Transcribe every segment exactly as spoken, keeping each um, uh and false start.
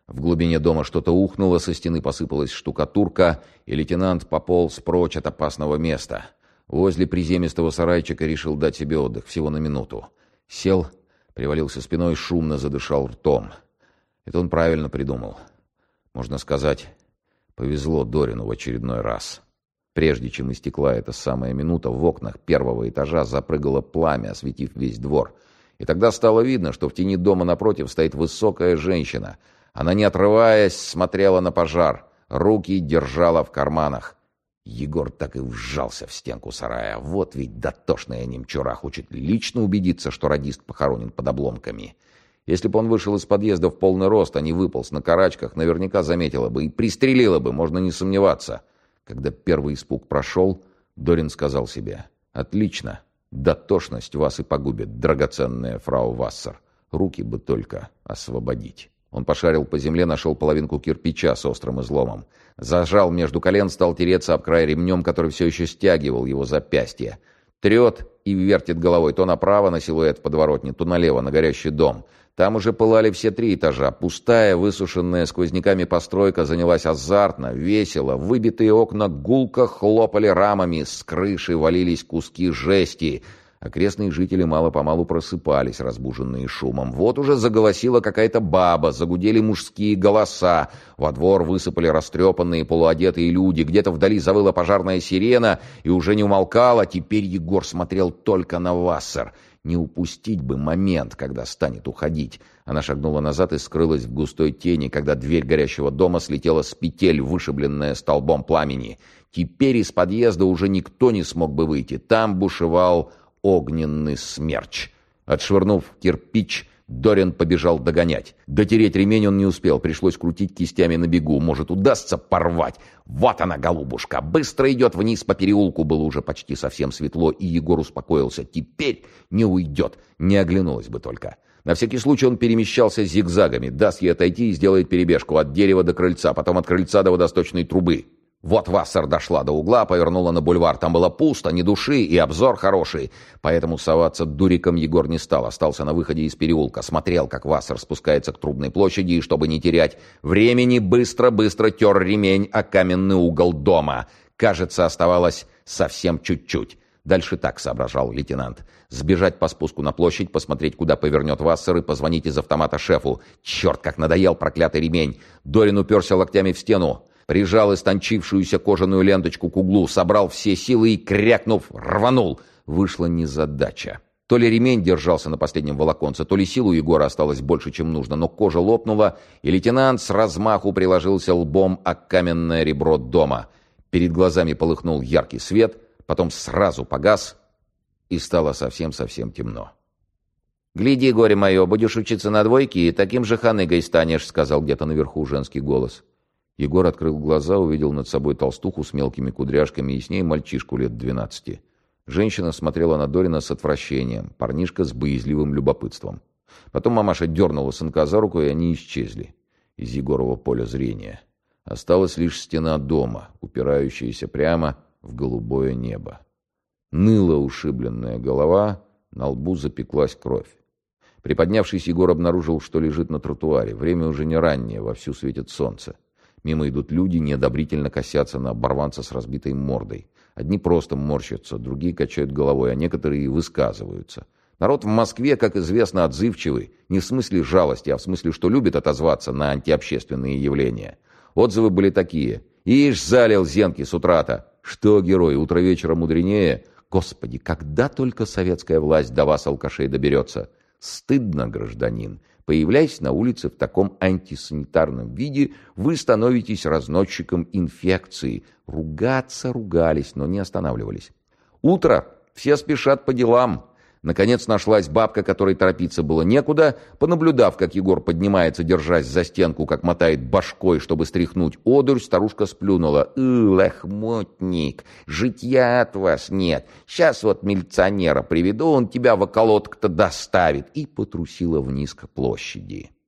В глубине дома что-то ухнуло, со стены посыпалась штукатурка, и лейтенант пополз прочь от опасного места. Возле приземистого сарайчика решил дать себе отдых, всего на минуту. Сел, привалился спиной, шумно задышал ртом. Это он правильно придумал. Можно сказать, повезло Дорину в очередной раз. Прежде чем истекла эта самая минута, в окнах первого этажа запрыгало пламя, осветив весь двор. И тогда стало видно, что в тени дома напротив стоит высокая женщина. Она, не отрываясь, смотрела на пожар, руки держала в карманах. Егор так и вжался в стенку сарая. Вот ведь дотошная немчура хочет лично убедиться, что радист похоронен под обломками. Если бы он вышел из подъезда в полный рост, а не выполз на карачках, наверняка заметила бы и пристрелила бы, можно не сомневаться. Когда первый испуг прошел, Дорин сказал себе: «Отлично, дотошность вас и погубит, драгоценная фрау Вассер. Руки бы только освободить». Он пошарил по земле, нашел половинку кирпича с острым изломом. Зажал между колен, стал тереться об край ремнем, который все еще стягивал его запястье. Трет и вертит головой то направо на силуэт в подворотне, то налево на горящий дом. Там уже пылали все три этажа. Пустая, высушенная сквозняками постройка занялась азартно, весело. Выбитые окна гулко хлопали рамами, с крыши валились куски жести. Окрестные жители мало-помалу просыпались, разбуженные шумом. Вот уже заголосила какая-то баба, загудели мужские голоса. Во двор высыпали растрепанные полуодетые люди. Где-то вдали завыла пожарная сирена и уже не умолкала. Теперь Егор смотрел только на Вассер. Не упустить бы момент, когда станет уходить. Она шагнула назад и скрылась в густой тени, когда дверь горящего дома слетела с петель, вышибленная столбом пламени. Теперь из подъезда уже никто не смог бы выйти. Там бушевал огненный смерч. Отшвырнув кирпич, Дорин побежал догонять. Дотереть ремень он не успел, пришлось крутить кистями на бегу. Может, удастся порвать. Вот она, голубушка, быстро идет вниз по переулку. Было уже почти совсем светло, и Егор успокоился. Теперь не уйдет, не оглянулась бы только. На всякий случай он перемещался зигзагами, даст ей отойти и сделает перебежку от дерева до крыльца, потом от крыльца до водосточной трубы. Вот Вассер дошла до угла, повернула на бульвар. Там было пусто, ни души, и обзор хороший. Поэтому соваться дуриком Егор не стал. Остался на выходе из переулка. Смотрел, как Вассер спускается к Трубной площади, и, чтобы не терять времени, быстро-быстро тер ремень о каменный угол дома. Кажется, оставалось совсем чуть-чуть. Дальше так соображал лейтенант. Сбежать по спуску на площадь, посмотреть, куда повернет Вассер, и позвонить из автомата шефу. Черт, как надоел проклятый ремень. Дорин уперся локтями в стену. Прижал истончившуюся кожаную ленточку к углу, собрал все силы и, крякнув, рванул. Вышла незадача. То ли ремень держался на последнем волоконце, то ли сил у Егора осталось больше, чем нужно, но кожа лопнула, и лейтенант с размаху приложился лбом о каменное ребро дома. Перед глазами полыхнул яркий свет, потом сразу погас, и стало совсем-совсем темно. «Гляди, горе мое, будешь учиться на двойке, и таким же ханыгой станешь», — сказал где-то наверху женский голос. Егор открыл глаза, увидел над собой толстуху с мелкими кудряшками и с ней мальчишку лет двенадцати. Женщина смотрела на Дорина с отвращением, парнишка с боязливым любопытством. Потом мамаша дернула сынка за руку, и они исчезли из Егорова поля зрения. Осталась лишь стена дома, упирающаяся прямо в голубое небо. Ныла ушибленная голова, на лбу запеклась кровь. Приподнявшись, Егор обнаружил, что лежит на тротуаре. Время уже не раннее, вовсю светит солнце. Мимо идут люди, неодобрительно косятся на оборванца с разбитой мордой. Одни просто морщатся, другие качают головой, а некоторые и высказываются. Народ в Москве, как известно, отзывчивый. Не в смысле жалости, а в смысле, что любит отозваться на антиобщественные явления. Отзывы были такие. «Ишь, залил зенки с утра-то! Что, герой, утро вечера мудренее? Господи, когда только советская власть до вас, алкашей, доберется? Стыдно, гражданин. Появляясь на улице в таком антисанитарном виде, вы становитесь разносчиком инфекции». Ругаться ругались, но не останавливались. Утро, все спешат по делам. Наконец нашлась бабка, которой торопиться было некуда. Понаблюдав, как Егор поднимается, держась за стенку, как мотает башкой, чтобы стряхнуть одурь, старушка сплюнула. «Ы, лохмотник, житья от вас нет. Сейчас вот милиционера приведу, он тебя в околоток-то доставит». И потрусила вниз к площади.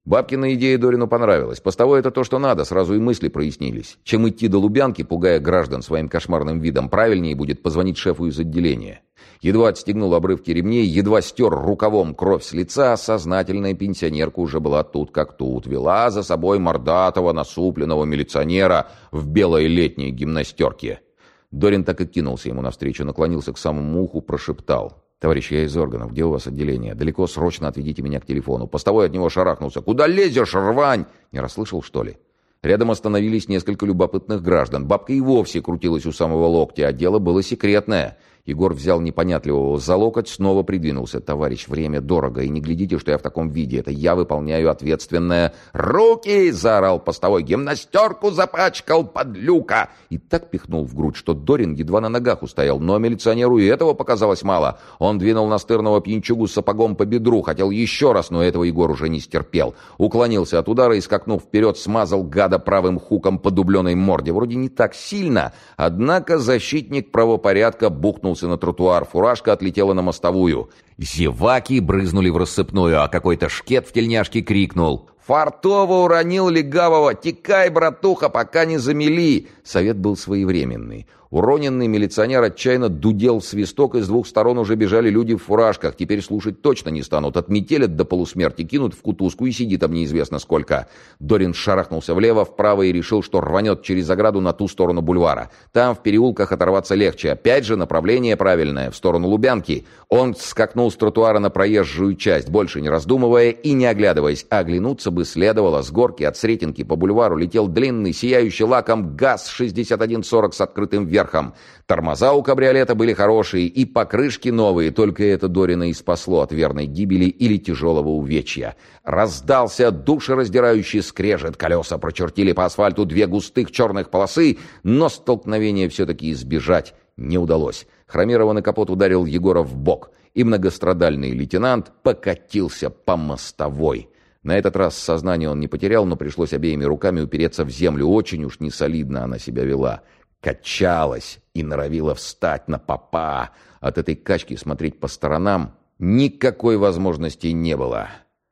Бабкина идея Дорину понравилась. Постовой — это то, что надо, сразу и мысли прояснились. Чем идти до Лубянки, пугая граждан своим кошмарным видом, правильнее будет позвонить шефу из отделения. Едва отстегнул обрывки ремней, едва стер рукавом кровь с лица, сознательная пенсионерка уже была тут как тут. Вела за собой мордатого, насупленного милиционера в белой летней гимнастерке. Дорин так и кинулся ему навстречу, наклонился к самому уху, прошептал: «Товарищ, я из органов. Где у вас отделение? Далеко, срочно отведите меня к телефону». Постовой от него шарахнулся. «Куда лезешь, рвань?» Не расслышал, что ли? Рядом остановились несколько любопытных граждан. Бабка и вовсе крутилась у самого локтя, а дело было секретное. Егор взял непонятливого за локоть, снова придвинулся. «Товарищ, время дорого, и не глядите, что я в таком виде. Это я выполняю ответственное...» «Руки!» — заорал постовой. «Гимнастерку запачкал, подлюка!» И так пихнул в грудь, что Дорин едва на ногах устоял. Но милиционеру и этого показалось мало. Он двинул настырного пьянчугу сапогом по бедру. Хотел еще раз, но этого Егор уже не стерпел. Уклонился от удара и, скакнув вперед, смазал гада правым хуком по дубленой морде. Вроде не так сильно, однако защитник правопорядка бухнулся на тротуар, фуражка отлетела на мостовую. Зеваки брызнули в рассыпную, а какой-то шкет в тельняшке крикнул: «Фартово уронил легавого! Текай, братуха, пока не замели!» Совет был своевременный. Уроненный милиционер отчаянно дудел в свисток, и с двух сторон уже бежали люди в фуражках. Теперь слушать точно не станут. Отметелят до полусмерти, кинут в кутузку и сидит там неизвестно сколько. Дорин шарахнулся влево, вправо и решил, что рванет через ограду на ту сторону бульвара. Там в переулках оторваться легче. Опять же направление правильное, в сторону Лубянки. Он скакнул с тротуара на проезжую часть, больше не раздумывая и не оглядываясь. А оглянуться бы следовало. С горки от Сретенки по бульвару летел длинный, сияющий лаком ГАЗ шестьдесят один сорок с открытым верхом. Тормоза у кабриолета были хорошие и покрышки новые, только это Дорина и спасло от верной гибели или тяжелого увечья. Раздался душераздирающий скрежет, колеса прочертили по асфальту две густых черных полосы, но столкновение все-таки избежать не удалось. Хромированный капот ударил Егора в бок, и многострадальный лейтенант покатился по мостовой. На этот раз сознание он не потерял, но пришлось обеими руками упереться в землю. Очень уж несолидно она себя вела. Качалась и норовила встать на попа. От этой качки смотреть по сторонам никакой возможности не было.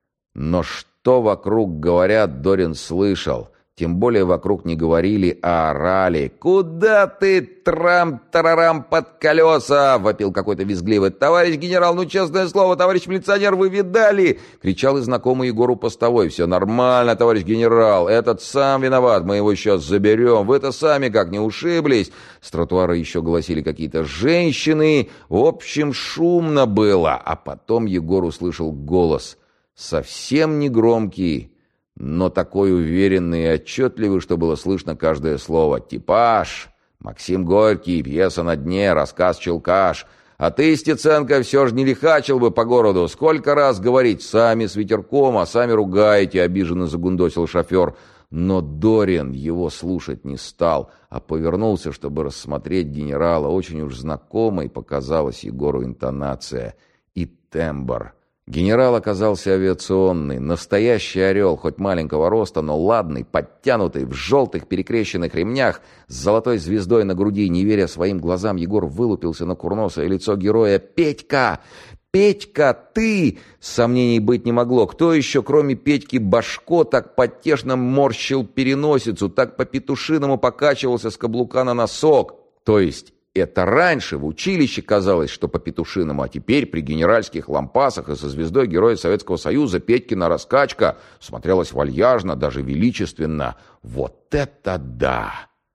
Но что вокруг говорят, Дорин слышал. Тем более вокруг не говорили, а орали. «Куда ты, трам-тарарам, под колеса?» — вопил какой-то визгливый. «Товарищ генерал, ну честное слово, товарищ милиционер, вы видали?» — кричал и знакомый Егору постовой. «Все нормально, товарищ генерал, этот сам виноват, мы его сейчас заберем. Вы-то сами как не ушиблись?» С тротуара еще голосили какие-то женщины. В общем, шумно было. А потом Егор услышал голос, совсем не громкий, но такой уверенный и отчетливый, что было слышно каждое слово. «Типаж! Максим Горький, пьеса на дне, рассказ Челкаш. А ты, Стеценко, все же не лихачил бы по городу. Сколько раз говорить, сами с ветерком, а сами ругаете», — обиженно загундосил шофер. Но Дорин его слушать не стал, а повернулся, чтобы рассмотреть генерала. Очень уж знакомой показалась Егору интонация и тембр. Генерал оказался авиационный, настоящий орел, хоть маленького роста, но ладный, подтянутый, в желтых перекрещенных ремнях, с золотой звездой на груди. Не веря своим глазам, Егор вылупился на курносое лицо героя. «Петька! Петька, ты!» Сомнений быть не могло. Кто еще, кроме Петьки Башко, так потешно морщил переносицу, так по-петушиному покачивался с каблука на носок? То есть... Это раньше в училище казалось, что по-петушиному, а теперь при генеральских лампасах и со звездой Героя Советского Союза Петькина раскачка смотрелась вальяжно, даже величественно. Вот это да!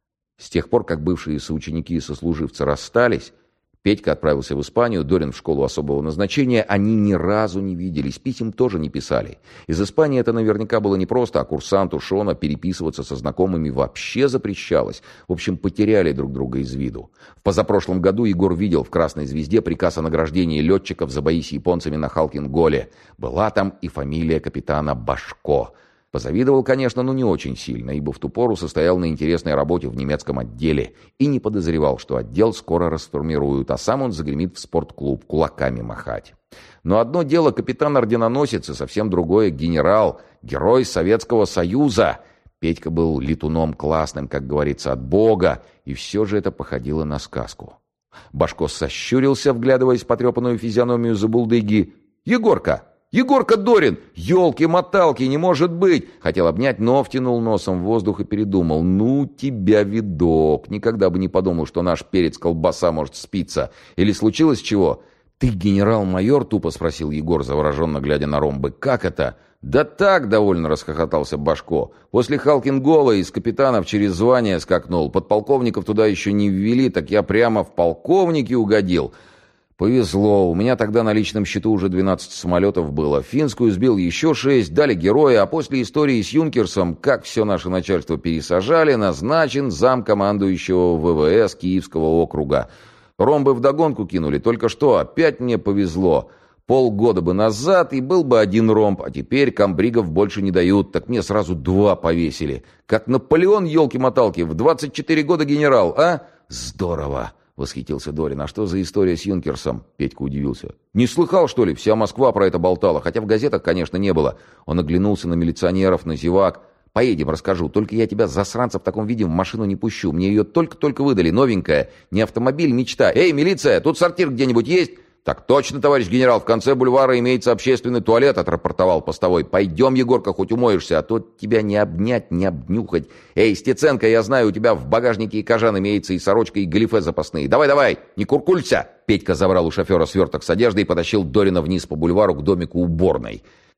С тех пор, как бывшие соученики и сослуживцы расстались, Петька отправился в Испанию, Дорин в школу особого назначения. Они ни разу не виделись, писем тоже не писали. Из Испании это наверняка было непросто, а курсанту Шона переписываться со знакомыми вообще запрещалось. В общем, потеряли друг друга из виду. В позапрошлом году Егор видел в «Красной звезде» приказ о награждении летчиков за бои с японцами на Халкин-Голе. Была там и фамилия капитана Башко. Позавидовал, конечно, но не очень сильно, ибо в ту пору состоял на интересной работе в немецком отделе и не подозревал, что отдел скоро расформируют, а сам он загремит в спортклуб кулаками махать. Но одно дело капитан-орденоносец, и совсем другое генерал, герой Советского Союза. Петька был летуном классным, как говорится, от Бога, и все же это походило на сказку. Башко сощурился, вглядываясь в потрепанную физиономию забулдыги. «Егорка, Егорка Дорин! Ёлки-моталки, не может быть!» Хотел обнять, но втянул носом в воздух и передумал. «Ну тебя видок! Никогда бы не подумал, что наш перец-колбаса может спиться. Или случилось чего?» «Ты генерал-майор?» — тупо спросил Егор, завороженно глядя на ромбы. «Как это?» «Да так!» — довольно расхохотался Башко. «После Халкин-Гола из капитанов через звание скакнул. Подполковников туда еще не ввели, так я прямо в полковники угодил. Повезло. У меня тогда на личном счету уже двенадцать самолетов было. Финскую сбил еще шесть, дали героя, а после истории с Юнкерсом, как все наше начальство пересажали, назначен замкомандующего ВВС Киевского округа. Ромбы вдогонку кинули. Только что опять мне повезло. Полгода бы назад, и был бы один ромб, а теперь комбригов больше не дают, так мне сразу два повесили. Как Наполеон, елки-моталки, в двадцать четыре года генерал, а? Здорово!» — восхитился Дорин. «А что за история с Юнкерсом?» — Петька удивился. «Не слыхал, что ли? Вся Москва про это болтала, хотя в газетах, конечно, не было». Он оглянулся на милиционеров, на зевак. «Поедем, расскажу. Только я тебя, засранца, в таком виде в машину не пущу. Мне ее только-только выдали, новенькая. Не автомобиль, мечта. Эй, милиция, тут сортир где-нибудь есть?» «Так точно, товарищ генерал, в конце бульвара имеется общественный туалет», — отрапортовал постовой. «Пойдем, Егорка, хоть умоешься, а то тебя не обнять, не обнюхать. Эй, Стеценко, я знаю, у тебя в багажнике и кожан имеется, и сорочка, и галифе запасные. Давай-давай, не куркулься!» Петька забрал у шофера сверток с одеждой и потащил Дорина вниз по бульвару к домику уборной.